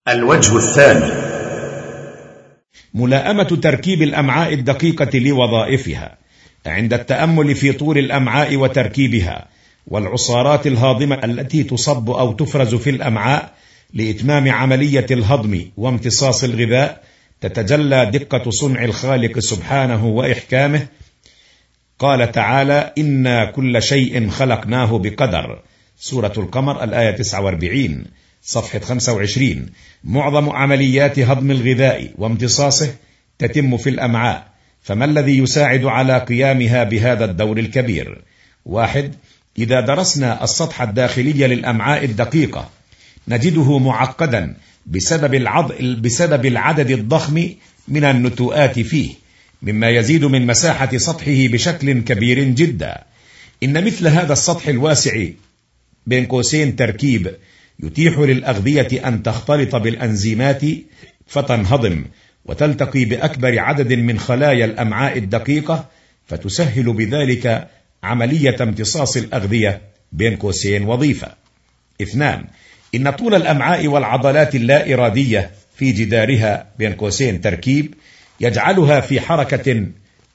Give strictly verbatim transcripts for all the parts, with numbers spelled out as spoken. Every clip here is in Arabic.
الوجه الثاني: ملائمة تركيب الأمعاء الدقيقة لوظائفها عند التأمل في طول الأمعاء وتركيبها والعصارات الهاضمة التي تصب أو تفرز في الأمعاء لإتمام عملية الهضم وامتصاص الغذاء، تتجلى دقة صنع الخالق سبحانه وإحكامه. قال تعالى: إنا كل شيء خلقناه بقدر. سورة القمر الآية تسعة وأربعين صفحة خمسة وعشرين. معظم عمليات هضم الغذاء وامتصاصه تتم في الأمعاء، فما الذي يساعد على قيامها بهذا الدور الكبير؟ واحد: إذا درسنا السطح الداخلي للأمعاء الدقيقة نجده معقدا بسبب, العض... بسبب العدد الضخم من النتوءات فيه، مما يزيد من مساحة سطحه بشكل كبير جدا. إن مثل هذا السطح الواسع بين قوسين تركيب يتيح للأغذية أن تختلط بالأنزيمات فتنهضم وتلتقي بأكبر عدد من خلايا الأمعاء الدقيقة، فتسهل بذلك عملية امتصاص الأغذية بين قوسين وظيفة. اثنان: إن طول الأمعاء والعضلات اللا إرادية في جدارها بين قوسين تركيب يجعلها في حركة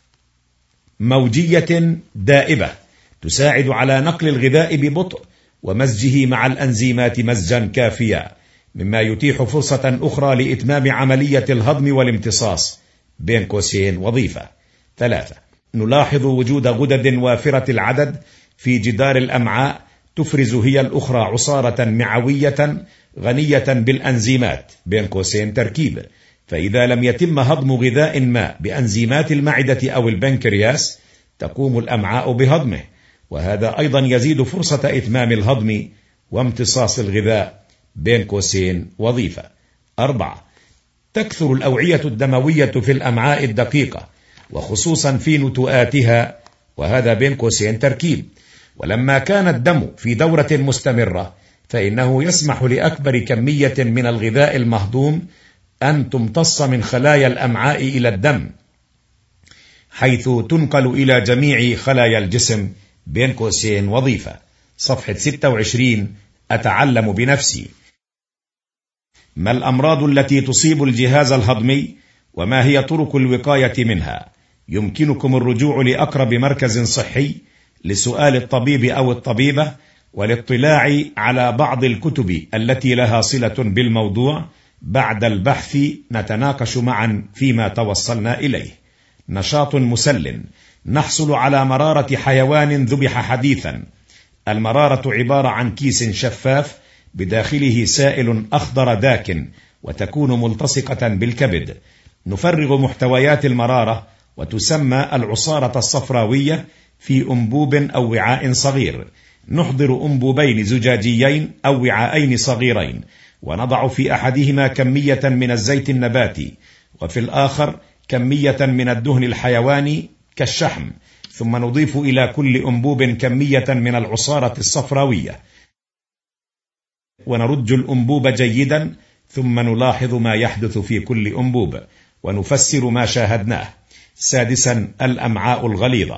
موجية دائبة تساعد على نقل الغذاء ببطء ومزجه مع الأنزيمات مزجا كافيا، مما يتيح فرصة أخرى لإتمام عملية الهضم والامتصاص بين قوسين وظيفة. ثلاثة: نلاحظ وجود غدد وافرة العدد في جدار الأمعاء تفرز هي الأخرى عصارة معوية غنية بالأنزيمات بين قوسين تركيب، فإذا لم يتم هضم غذاء ما بأنزيمات المعدة أو البنكرياس تقوم الأمعاء بهضمه، وهذا أيضا يزيد فرصة إتمام الهضم وامتصاص الغذاء بين قوسين وظيفة. أربعة: تكثر الأوعية الدموية في الأمعاء الدقيقة وخصوصا في نتوءاتها، وهذا بين قوسين تركيب، ولما كان الدم في دورة مستمرة فإنه يسمح لأكبر كمية من الغذاء المهضوم أن تمتص من خلايا الأمعاء إلى الدم، حيث تنقل إلى جميع خلايا الجسم بين قوسين وظيفة. صفحة ستة وعشرين. أتعلم بنفسي. ما الأمراض التي تصيب الجهاز الهضمي وما هي طرق الوقاية منها؟ يمكنكم الرجوع لأقرب مركز صحي لسؤال الطبيب أو الطبيبة والاطلاع على بعض الكتب التي لها صلة بالموضوع. بعد البحث نتناقش معا فيما توصلنا إليه. نشاط مسل: نحصل على مرارة حيوان ذبح حديثا. المرارة عبارة عن كيس شفاف بداخله سائل أخضر داكن وتكون ملتصقة بالكبد. نفرغ محتويات المرارة وتسمى العصارة الصفراوية في أنبوب أو وعاء صغير. نحضر أنبوبين زجاجيين أو وعاءين صغيرين، ونضع في أحدهما كمية من الزيت النباتي وفي الآخر كمية من الدهن الحيواني كالشحم، ثم نضيف إلى كل أنبوب كمية من العصارة الصفراوية ونرج الأنبوب جيدا، ثم نلاحظ ما يحدث في كل أنبوب ونفسر ما شاهدناه. سادسا: الأمعاء الغليظة.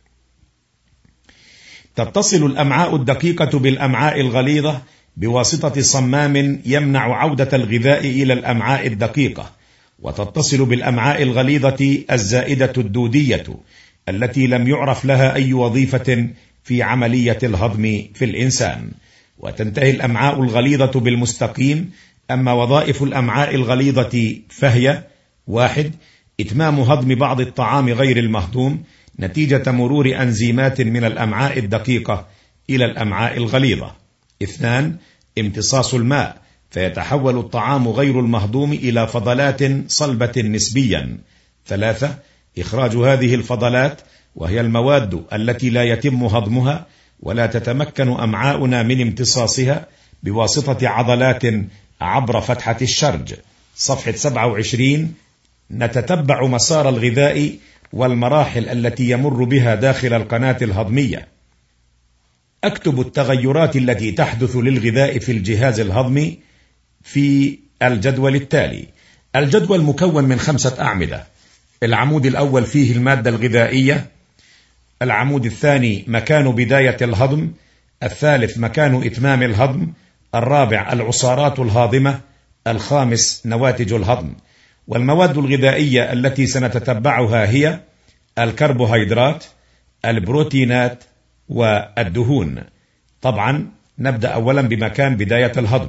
تتصل الأمعاء الدقيقة بالأمعاء الغليظة بواسطة صمام يمنع عودة الغذاء إلى الأمعاء الدقيقة، وتتصل بالأمعاء الغليظة الزائدة الدودية التي لم يعرف لها أي وظيفة في عملية الهضم في الإنسان. وتنتهي الأمعاء الغليظة بالمستقيم. أما وظائف الأمعاء الغليظة فهي: واحد: إتمام هضم بعض الطعام غير المهضوم نتيجة مرور أنزيمات من الأمعاء الدقيقة إلى الأمعاء الغليظة. اثنان: امتصاص الماء فيتحول الطعام غير المهضوم إلى فضلات صلبة نسبيا. ثلاثة: إخراج هذه الفضلات وهي المواد التي لا يتم هضمها ولا تتمكن أمعاؤنا من امتصاصها بواسطة عضلات عبر فتحة الشرج. صفحة سبعة وعشرين. نتتبع مسار الغذاء والمراحل التي يمر بها داخل القناة الهضمية. أكتب التغيرات التي تحدث للغذاء في الجهاز الهضمي في الجدول التالي. الجدول مكون من خمسة أعمدة. العمود الأول فيه المادة الغذائية، العمود الثاني مكان بداية الهضم، الثالث مكان إتمام الهضم، الرابع العصارات الهاضمة، الخامس نواتج الهضم. والمواد الغذائية التي سنتتبعها هي الكربوهيدرات، البروتينات، والدهون. طبعا نبدأ أولا بمكان بداية الهضم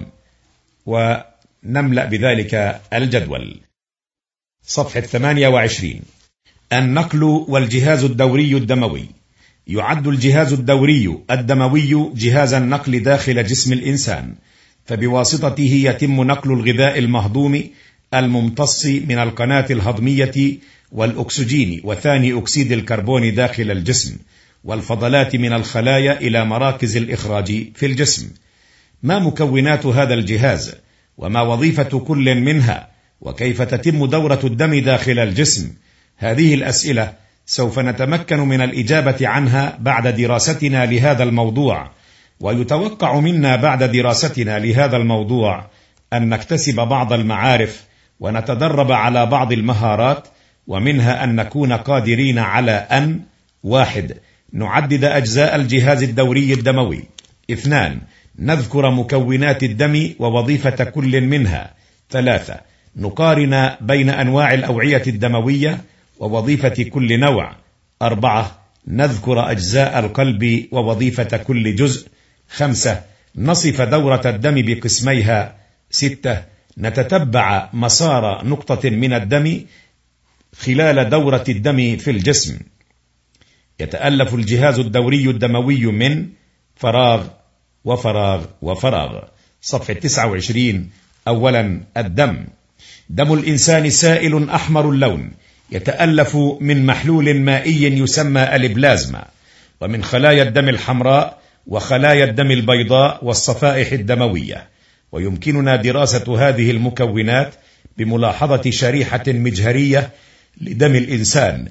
ونملأ بذلك الجدول. صفحة ثمانية وعشرين. النقل والجهاز الدوري الدموي. يعد الجهاز الدوري الدموي جهاز النقل داخل جسم الإنسان، فبواسطته يتم نقل الغذاء المهضوم الممتص من القناة الهضمية والأكسجين وثاني أكسيد الكربون داخل الجسم والفضلات من الخلايا إلى مراكز الإخراج في الجسم. ما مكونات هذا الجهاز؟ وما وظيفة كل منها؟ وكيف تتم دورة الدم داخل الجسم؟ هذه الأسئلة سوف نتمكن من الإجابة عنها بعد دراستنا لهذا الموضوع، ويتوقع منا بعد دراستنا لهذا الموضوع أن نكتسب بعض المعارف ونتدرب على بعض المهارات، ومنها أن نكون قادرين على أن: واحد، نعدد أجزاء الجهاز الدوري الدموي. اثنان، نذكر مكونات الدم ووظيفة كل منها. ثلاثة، نقارن بين أنواع الأوعية الدموية ووظيفة كل نوع. أربعة، نذكر أجزاء القلب ووظيفة كل جزء. خمسة، نصف دورة الدم بقسميها. ستة، نتتبع مسار نقطة من الدم خلال دورة الدم في الجسم. يتألف الجهاز الدوري الدموي من فراغ وفراغ وفراغ. صفحة تسعة وعشرين. أولا، الدم. دم الإنسان سائل أحمر اللون، يتألف من محلول مائي يسمى البلازما، ومن خلايا الدم الحمراء وخلايا الدم البيضاء والصفائح الدموية. ويمكننا دراسة هذه المكونات بملاحظة شريحة مجهرية لدم الإنسان.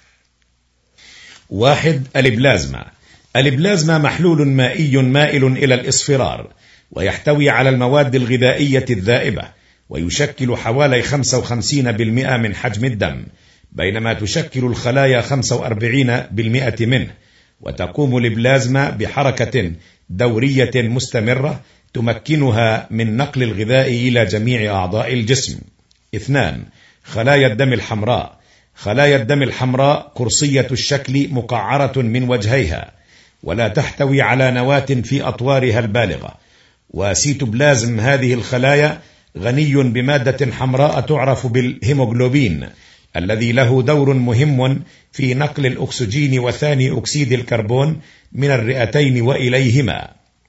واحد، البلازما. البلازما محلول مائي مائل إلى الإصفرار، ويحتوي على المواد الغذائية الذائبة، ويشكل حوالي خمسة وخمسين بالمئة من حجم الدم، بينما تشكل الخلايا خمسة وأربعين بالمئة منه. وتقوم البلازما بحركة دورية مستمرة تمكنها من نقل الغذاء إلى جميع أعضاء الجسم. اثنان، خلايا الدم الحمراء. خلايا الدم الحمراء قرصية الشكل مقعرة من وجهيها، ولا تحتوي على نواة في أطوارها البالغة. وسيتوبلازم هذه الخلايا غني بمادة حمراء تعرف بالهيموغلوبين، الذي له دور مهم في نقل الأكسجين وثاني أكسيد الكربون من الرئتين وإليهما.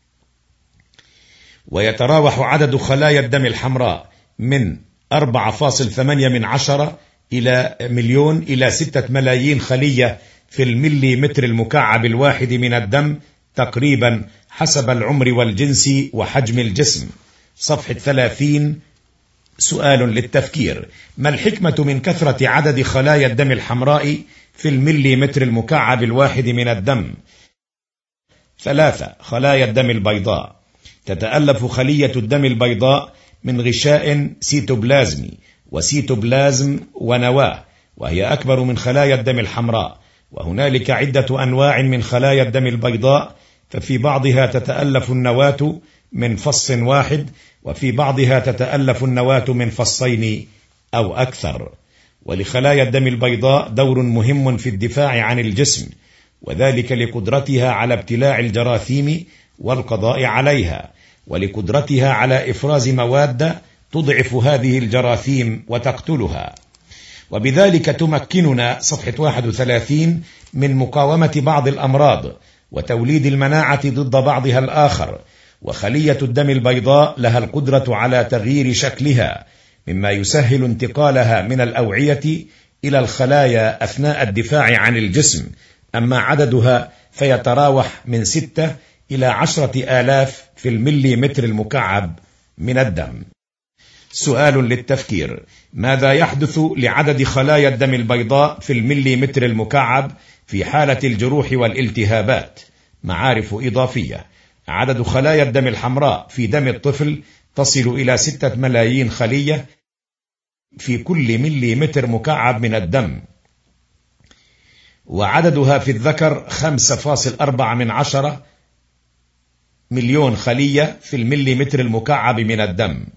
ويتراوح عدد خلايا الدم الحمراء من أربعة فاصلة ثمانية من عشرة إلى مليون إلى ستة ملايين خلية في الملي متر المكعب الواحد من الدم تقريبا، حسب العمر والجنس وحجم الجسم. صفحة ثلاثين. سؤال للتفكير: ما الحكمة من كثرة عدد خلايا الدم الحمراء في الملي متر المكعب الواحد من الدم؟ ثلاثة، خلايا الدم البيضاء. تتألف خلية الدم البيضاء من غشاء سيتوبلازمي وسيتوبلازم ونواة، وهي أكبر من خلايا الدم الحمراء. وهنالك عدة أنواع من خلايا الدم البيضاء، ففي بعضها تتألف النواة من فص واحد، وفي بعضها تتألف النواة من فصين أو أكثر. ولخلايا الدم البيضاء دور مهم في الدفاع عن الجسم، وذلك لقدرتها على ابتلاع الجراثيم والقضاء عليها، ولقدرتها على إفراز مواد تضعف هذه الجراثيم وتقتلها، وبذلك تمكننا صفحة واحد وثلاثين من مقاومة بعض الأمراض وتوليد المناعة ضد بعضها الآخر. وخلية الدم البيضاء لها القدرة على تغيير شكلها، مما يسهل انتقالها من الأوعية إلى الخلايا أثناء الدفاع عن الجسم. أما عددها فيتراوح من ستة إلى عشرة آلاف في الملي متر المكعب من الدم. سؤال للتفكير: ماذا يحدث لعدد خلايا الدم البيضاء في الملي متر المكعب في حالة الجروح والالتهابات؟ معارف إضافية: عدد خلايا الدم الحمراء في دم الطفل تصل إلى ستة ملايين خلية في كل ملي متر مكعب من الدم، وعددها في الذكر خمسة فاصلة أربعة من عشرة مليون خلية في الملي متر المكعب من الدم.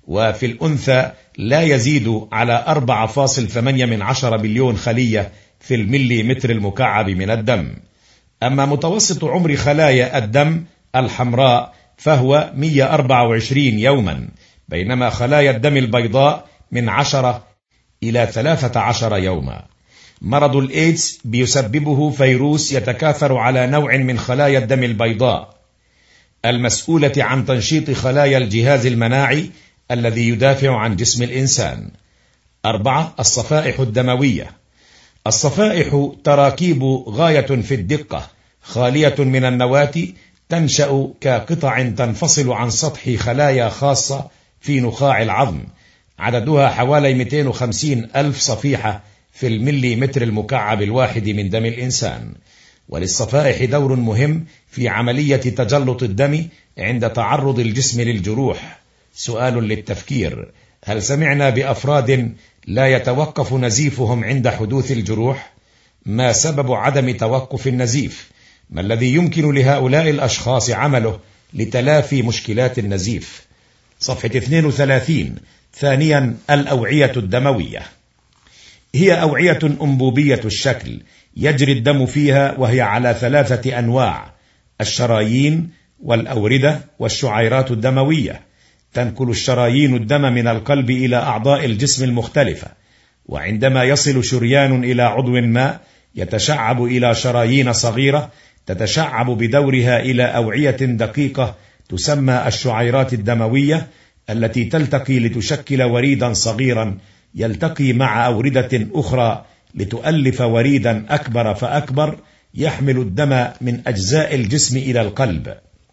وفي الأنثى لا يزيد على أربعة فاصلة ثمانية من عشرة بليون خلية في الملي متر المكعب من الدم. أما متوسط عمر خلايا الدم الحمراء فهو مئة وأربعة وعشرين يوما، بينما خلايا الدم البيضاء من عشرة إلى ثلاثة عشر يوما. مرض الإيدز بيسببه فيروس يتكاثر على نوع من خلايا الدم البيضاء المسؤولة عن تنشيط خلايا الجهاز المناعي الذي يدافع عن جسم الإنسان. أربعة الصفائح الدموية. الصفائح تراكيب غاية في الدقة خالية من النواة، تنشأ كقطع تنفصل عن سطح خلايا خاصة في نخاع العظم، عددها حوالي مئتين وخمسين ألف صفيحة في الملي متر المكعب الواحد من دم الإنسان. وللصفائح دور مهم في عملية تجلط الدم عند تعرض الجسم للجروح. سؤال للتفكير: هل سمعنا بأفراد لا يتوقف نزيفهم عند حدوث الجروح؟ ما سبب عدم توقف النزيف؟ ما الذي يمكن لهؤلاء الأشخاص عمله لتلافي مشكلات النزيف؟ صفحة اثنين وثلاثين. ثانيا الأوعية الدموية. هي أوعية أنبوبية الشكل يجري الدم فيها، وهي على ثلاثة أنواع: الشرايين والأوردة والشعيرات الدموية. تنقل الشرايين الدم من القلب إلى أعضاء الجسم المختلفة، وعندما يصل شريان إلى عضو ما يتشعب إلى شرايين صغيرة تتشعب بدورها إلى أوعية دقيقة تسمى الشعيرات الدموية، التي تلتقي لتشكل وريدا صغيرا يلتقي مع أوردة أخرى لتؤلف وريدا أكبر فأكبر يحمل الدم من أجزاء الجسم إلى القلب.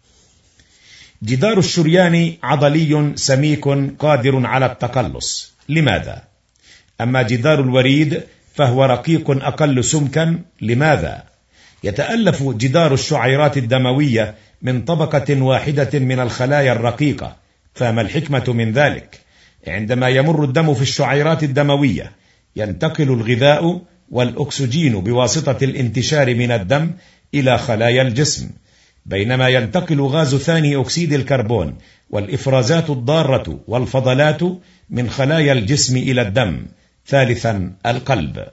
جدار الشريان عضلي سميك قادر على التقلص. لماذا؟ أما جدار الوريد فهو رقيق أقل سمكا. لماذا؟ يتألف جدار الشعيرات الدموية من طبقة واحدة من الخلايا الرقيقة. فما الحكمة من ذلك؟ عندما يمر الدم في الشعيرات الدموية ينتقل الغذاء والأكسجين بواسطة الانتشار من الدم إلى خلايا الجسم، بينما ينتقل غاز ثاني أكسيد الكربون والإفرازات الضارة والفضلات من خلايا الجسم إلى الدم. ثالثا القلب.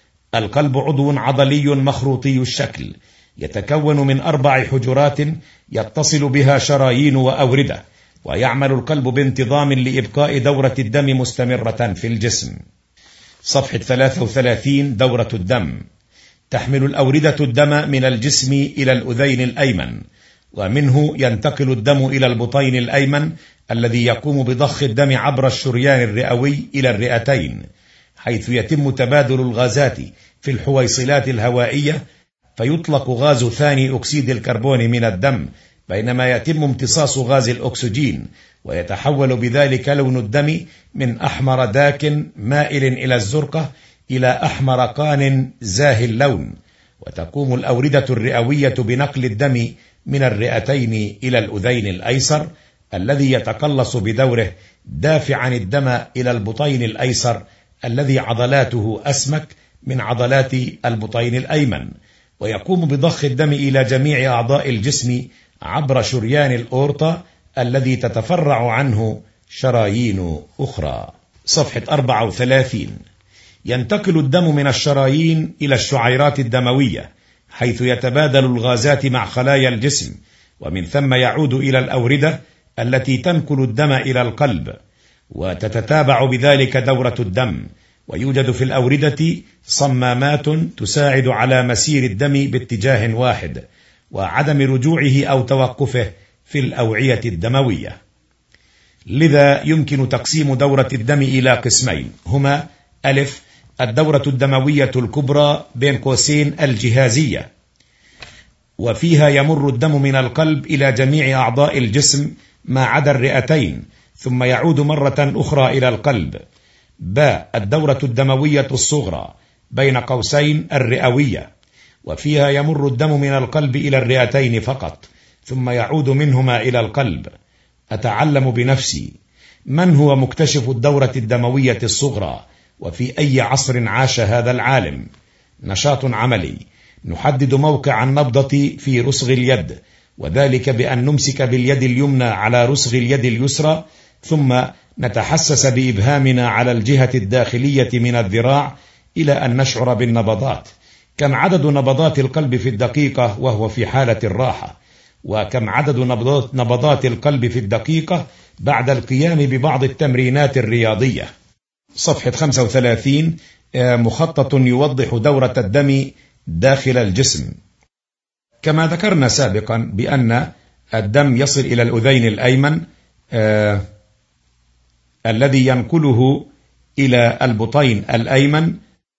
القلب عضو عضلي مخروطي الشكل يتكون من أربع حجرات يتصل بها شرايين وأوردة، ويعمل القلب بانتظام لإبقاء دورة الدم مستمرة في الجسم. صفحة ثلاثة وثلاثين. دورة الدم. تحمل الأوردة الدم من الجسم إلى الأذين الأيمن، ومنه ينتقل الدم إلى البطين الأيمن الذي يقوم بضخ الدم عبر الشريان الرئوي إلى الرئتين، حيث يتم تبادل الغازات في الحويصلات الهوائية، فيطلق غاز ثاني أكسيد الكربون من الدم، بينما يتم امتصاص غاز الأكسجين، ويتحول بذلك لون الدم من أحمر داك مائل إلى الزرقة إلى أحمر قان زاهي اللون. وتقوم الأوردة الرئوية بنقل الدم من الرئتين إلى الأذين الأيسر الذي يتقلص بدوره دافعا الدم إلى البطين الأيسر الذي عضلاته أسمك من عضلات البطين الأيمن، ويقوم بضخ الدم إلى جميع أعضاء الجسم عبر شريان الأورطة الذي تتفرع عنه شرايين أخرى. صفحة أربعة وثلاثين. ينتقل الدم من الشرايين إلى الشعيرات الدموية، حيث يتبادل الغازات مع خلايا الجسم، ومن ثم يعود إلى الأوردة التي تنقل الدم إلى القلب، وتتتابع بذلك دورة الدم. ويوجد في الأوردة صمامات تساعد على مسير الدم باتجاه واحد وعدم رجوعه أو توقفه في الأوعية الدموية. لذا يمكن تقسيم دورة الدم إلى قسمين، هما: ألف الدورة الدموية الكبرى بين قوسين الجهازية، وفيها يمر الدم من القلب إلى جميع أعضاء الجسم ما عدا الرئتين، ثم يعود مرة أخرى إلى القلب. باء الدورة الدموية الصغرى بين قوسين الرئوية، وفيها يمر الدم من القلب إلى الرئتين فقط، ثم يعود منهما إلى القلب. أتعلم بنفسي: من هو مكتشف الدورة الدموية الصغرى؟ وفي أي عصر عاش هذا العالم؟ نشاط عملي: نحدد موقع النبضة في رسغ اليد، وذلك بأن نمسك باليد اليمنى على رسغ اليد اليسرى، ثم نتحسس بإبهامنا على الجهة الداخلية من الذراع إلى أن نشعر بالنبضات. كم عدد نبضات القلب في الدقيقة وهو في حالة الراحة؟ وكم عدد نبضات, نبضات القلب في الدقيقة بعد القيام ببعض التمرينات الرياضية؟ صفحة خمسة وثلاثين، مخطط يوضح دورة الدم داخل الجسم. كما ذكرنا سابقا بأن الدم يصل إلى الأذين الأيمن آه الذي ينقله إلى البطين الأيمن،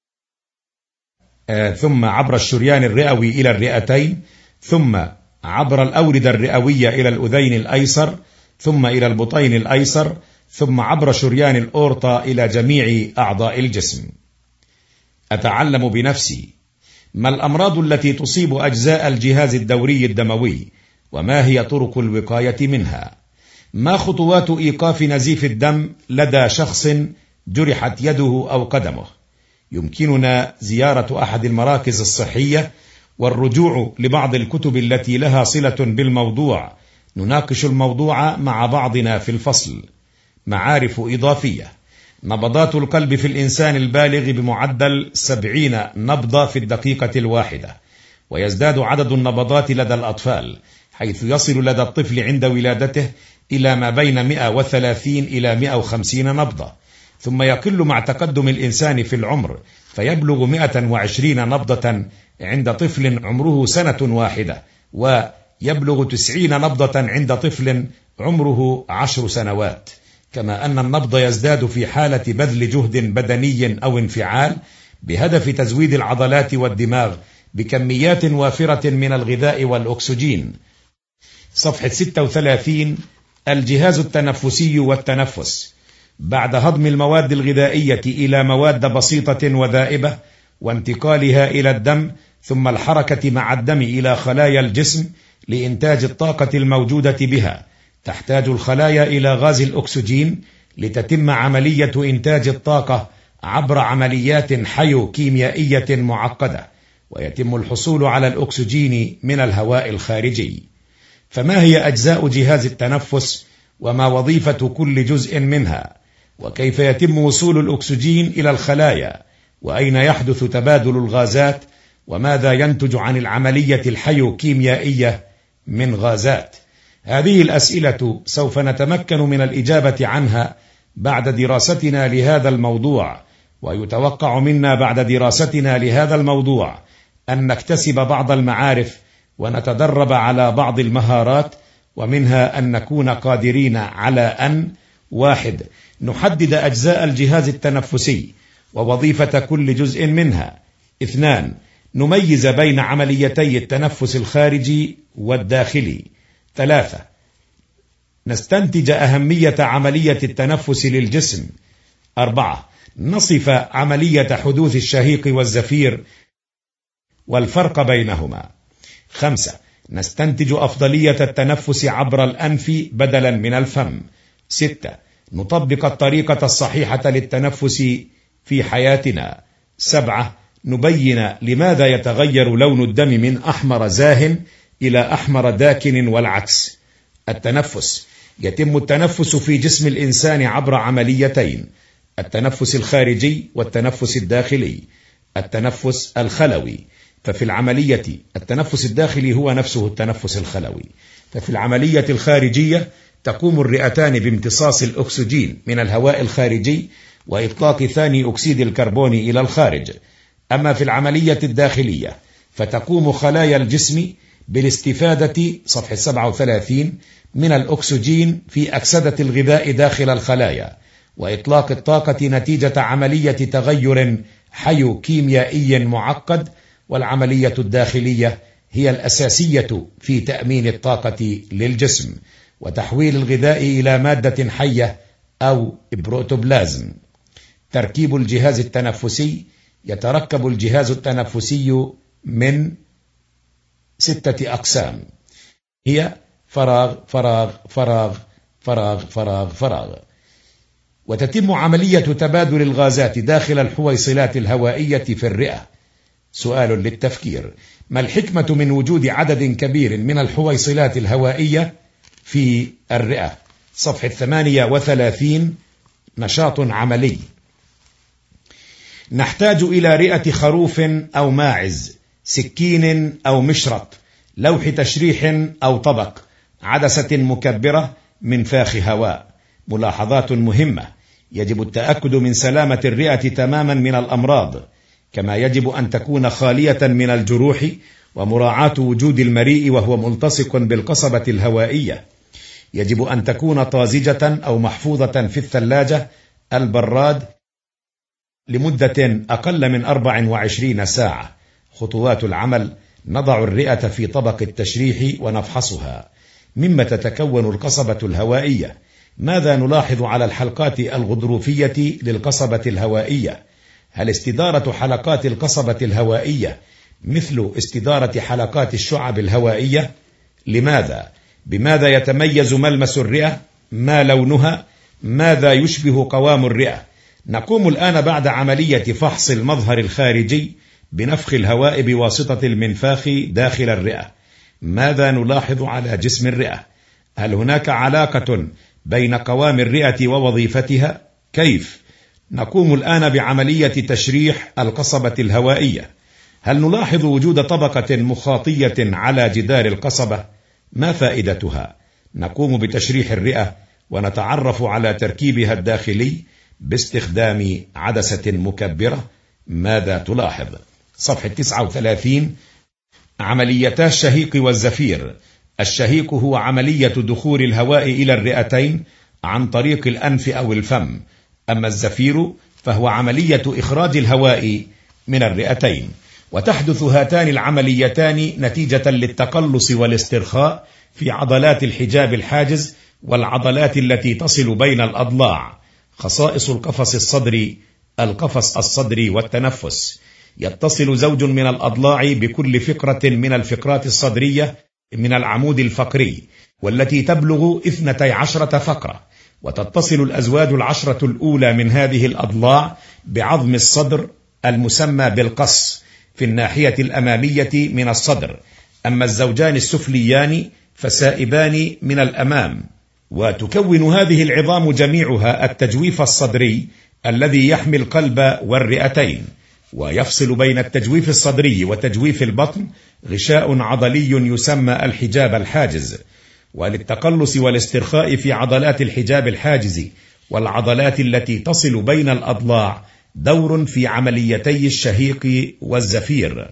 آه ثم عبر الشريان الرئوي إلى الرئتين، ثم عبر الأوردة الرئوية إلى الأذين الأيسر، ثم إلى البطين الأيسر، ثم عبر شريان الأورطة إلى جميع أعضاء الجسم. أتعلم بنفسي: ما الأمراض التي تصيب أجزاء الجهاز الدوري الدموي؟ وما هي طرق الوقاية منها؟ ما خطوات إيقاف نزيف الدم لدى شخص جرحت يده أو قدمه؟ يمكننا زيارة أحد المراكز الصحية والرجوع لبعض الكتب التي لها صلة بالموضوع. نناقش الموضوع مع بعضنا في الفصل. معارف إضافية: نبضات القلب في الإنسان البالغ بمعدل سبعين نبضة في الدقيقة الواحدة، ويزداد عدد النبضات لدى الأطفال، حيث يصل لدى الطفل عند ولادته إلى ما بين مئة وثلاثين إلى مئة وخمسين نبضة، ثم يقل مع تقدم الإنسان في العمر فيبلغ مئة وعشرين نبضة عند طفل عمره سنة واحدة، ويبلغ تسعين نبضة عند طفل عمره عشر سنوات. كما أن النبض يزداد في حالة بذل جهد بدني أو انفعال بهدف تزويد العضلات والدماغ بكميات وافرة من الغذاء والأكسجين. صفحة ستة وثلاثين، الجهاز التنفسي والتنفس. بعد هضم المواد الغذائية إلى مواد بسيطة وذائبة وانتقالها إلى الدم، ثم الحركة مع الدم إلى خلايا الجسم لإنتاج الطاقة الموجودة بها، تحتاج الخلايا إلى غاز الأكسجين لتتم عملية إنتاج الطاقة عبر عمليات حيوكيميائية معقدة، ويتم الحصول على الأكسجين من الهواء الخارجي. فما هي أجزاء جهاز التنفس؟ وما وظيفة كل جزء منها؟ وكيف يتم وصول الأكسجين إلى الخلايا؟ وأين يحدث تبادل الغازات؟ وماذا ينتج عن العملية الحيوكيميائية من غازات؟ هذه الأسئلة سوف نتمكن من الإجابة عنها بعد دراستنا لهذا الموضوع، ويتوقع منا بعد دراستنا لهذا الموضوع أن نكتسب بعض المعارف ونتدرب على بعض المهارات، ومنها أن نكون قادرين على أن: واحد، نحدد أجزاء الجهاز التنفسي ووظيفة كل جزء منها. اثنان، نميز بين عمليتي التنفس الخارجي والداخلي. ثلاثة، نستنتج أهمية عملية التنفس للجسم. أربعة، نصف عملية حدوث الشهيق والزفير والفرق بينهما. خمسة، نستنتج أفضلية التنفس عبر الأنف بدلا من الفم. ستة، نطبق الطريقة الصحيحة للتنفس في حياتنا. سبعة، نبين لماذا يتغير لون الدم من أحمر زاهن إلى أحمر داكن والعكس. التنفس: يتم التنفس في جسم الإنسان عبر عمليتين: التنفس الخارجي والتنفس الداخلي. التنفس الخلوي: ففي العملية التنفس الداخلي هو نفسه التنفس الخلوي. ففي العملية الخارجية تقوم الرئتان بامتصاص الأكسجين من الهواء الخارجي وإطلاق ثاني أكسيد الكربون إلى الخارج. أما في العملية الداخلية فتقوم خلايا الجسم بالاستفادة، صفحة سبعة وثلاثين، من الأكسجين في أكسدة الغذاء داخل الخلايا، وإطلاق الطاقة نتيجة عملية تغير حيوكيميائي معقد. والعملية الداخلية هي الأساسية في تأمين الطاقة للجسم وتحويل الغذاء إلى مادة حية أو بروتوبلازم. تركيب الجهاز التنفسي: يتركب الجهاز التنفسي من ستة أقسام، هي فراغ فراغ فراغ فراغ فراغ فراغ. وتتم عملية تبادل الغازات داخل الحويصلات الهوائية في الرئة. سؤال للتفكير: ما الحكمة من وجود عدد كبير من الحويصلات الهوائية في الرئة؟ صفحة ثمانية وثلاثين نشاط عملي. نحتاج إلى رئة خروف أو ماعز، سكين أو مشرط، لوح تشريح أو طبق، عدسة مكبرة، منفاخ هواء. ملاحظات مهمة: يجب التأكد من سلامة الرئة تماما من الأمراض، كما يجب أن تكون خالية من الجروح، ومراعاة وجود المريء وهو ملتصق بالقصبة الهوائية. يجب أن تكون طازجة أو محفوظة في الثلاجة البراد لمدة أقل من أربع وعشرين ساعة. خطوات العمل: نضع الرئة في طبق التشريح ونفحصها. مما تتكون القصبة الهوائية؟ ماذا نلاحظ على الحلقات الغضروفية للقصبة الهوائية؟ هل استدارة حلقات القصبة الهوائية مثل استدارة حلقات الشعب الهوائية؟ لماذا؟ بماذا يتميز ملمس الرئة؟ ما لونها؟ ماذا يشبه قوام الرئة؟ نقوم الآن بعد عملية فحص المظهر الخارجي بنفخ الهواء بواسطة المنفاخ داخل الرئة. ماذا نلاحظ على جسم الرئة؟ هل هناك علاقة بين قوام الرئة ووظيفتها؟ كيف؟ نقوم الآن بعملية تشريح القصبة الهوائية. هل نلاحظ وجود طبقة مخاطية على جدار القصبة؟ ما فائدتها؟ نقوم بتشريح الرئة ونتعرف على تركيبها الداخلي باستخدام عدسة مكبرة. ماذا تلاحظ؟ صفحة تسعة وثلاثين. عمليتا الشهيق والزفير. الشهيق هو عملية دخول الهواء إلى الرئتين عن طريق الأنف أو الفم، أما الزفير فهو عملية إخراج الهواء من الرئتين. وتحدث هاتان العمليتان نتيجة للتقلص والاسترخاء في عضلات الحجاب الحاجز والعضلات التي تصل بين الأضلاع. خصائص القفص الصدري: القفص الصدري والتنفس. يتصل زوج من الأضلاع بكل فقرة من الفقرات الصدرية من العمود الفقري، والتي تبلغ اثنتي عشرة فقرة، وتتصل الأزواج العشرة الأولى من هذه الأضلاع بعظم الصدر المسمى بالقص في الناحية الأمامية من الصدر، أما الزوجان السفليان فسائبان من الأمام. وتكون هذه العظام جميعها التجويف الصدري الذي يحمي القلب والرئتين. ويفصل بين التجويف الصدري وتجويف البطن غشاء عضلي يسمى الحجاب الحاجز. وللتقلص والاسترخاء في عضلات الحجاب الحاجز والعضلات التي تصل بين الأضلاع دور في عمليتي الشهيق والزفير.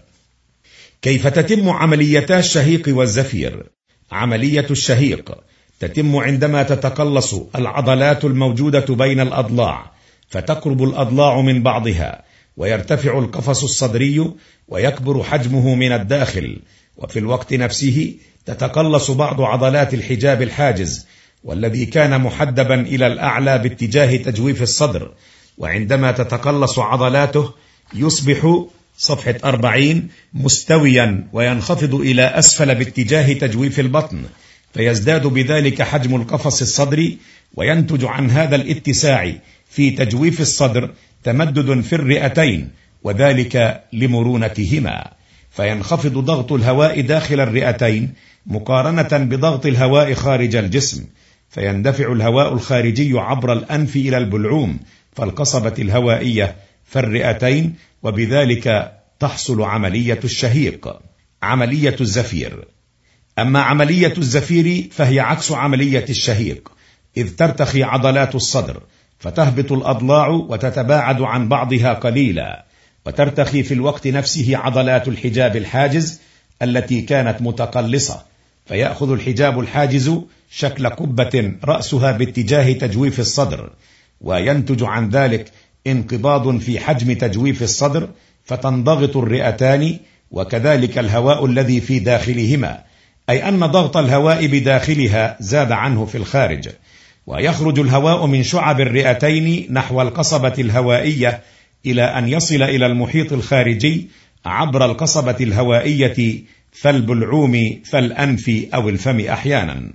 كيف تتم عمليتا الشهيق والزفير؟ عملية الشهيق تتم عندما تتقلص العضلات الموجودة بين الأضلاع، فتقرب الأضلاع من بعضها، ويرتفع القفص الصدري ويكبر حجمه من الداخل، وفي الوقت نفسه تتقلص بعض عضلات الحجاب الحاجز والذي كان محدبا إلى الأعلى باتجاه تجويف الصدر، وعندما تتقلص عضلاته يصبح صفحة أربعين مستويا وينخفض إلى أسفل باتجاه تجويف البطن، فيزداد بذلك حجم القفص الصدري، وينتج عن هذا الاتساع في تجويف الصدر تمدد في الرئتين، وذلك لمرونتهما، فينخفض ضغط الهواء داخل الرئتين مقارنة بضغط الهواء خارج الجسم، فيندفع الهواء الخارجي عبر الأنف إلى البلعوم فالقصبة الهوائية في الرئتين، وبذلك تحصل عملية الشهيق. عملية الزفير. أما عملية الزفير فهي عكس عملية الشهيق، إذ ترتخي عضلات الصدر فتهبط الأضلاع وتتباعد عن بعضها قليلا، وترتخي في الوقت نفسه عضلات الحجاب الحاجز التي كانت متقلصة، فيأخذ الحجاب الحاجز شكل قبة رأسها باتجاه تجويف الصدر، وينتج عن ذلك انقباض في حجم تجويف الصدر، فتنضغط الرئتان وكذلك الهواء الذي في داخلهما، أي أن ضغط الهواء بداخلها زاد عنه في الخارج، ويخرج الهواء من شعب الرئتين نحو القصبة الهوائية إلى أن يصل إلى المحيط الخارجي عبر القصبة الهوائية فالبلعوم فالأنف أو الفم أحيانا.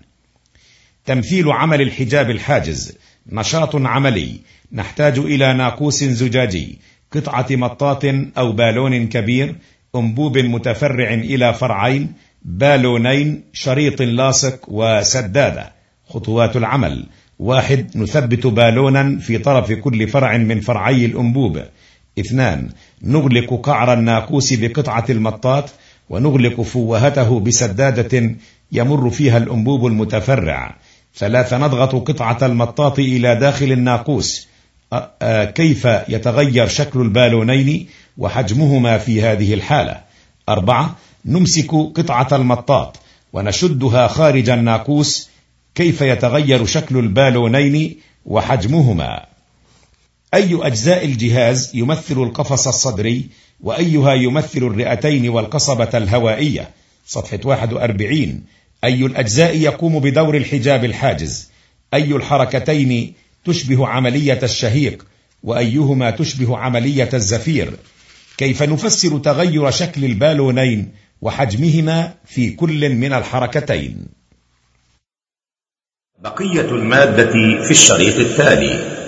تمثيل عمل الحجاب الحاجز. نشاط عملي: نحتاج إلى ناقوس زجاجي، قطعة مطاط أو بالون كبير، أنبوب متفرع إلى فرعين، بالونين، شريط لاصق، وسدادة. خطوات العمل: واحد. نثبت بالونا في طرف كل فرع من فرعي الأنبوب. اثنان. نغلق قعر الناقوس بقطعة المطاط ونغلق فوهته بسدادة يمر فيها الأنبوب المتفرع. ثلاثة. نضغط قطعة المطاط إلى داخل الناقوس. كيف يتغير شكل البالونين وحجمهما في هذه الحالة؟ أربعة. نمسك قطعة المطاط ونشدها خارج الناقوس. كيف يتغير شكل البالونين وحجمهما؟ أي أجزاء الجهاز يمثل القفص الصدري وأيها يمثل الرئتين والقصبة الهوائية؟ صفحة واحد وأربعين. أي الأجزاء يقوم بدور الحجاب الحاجز؟ أي الحركتين تشبه عملية الشهيق وأيهما تشبه عملية الزفير؟ كيف نفسر تغير شكل البالونين وحجمهما في كل من الحركتين؟ بقية المادة في الشريط التالي.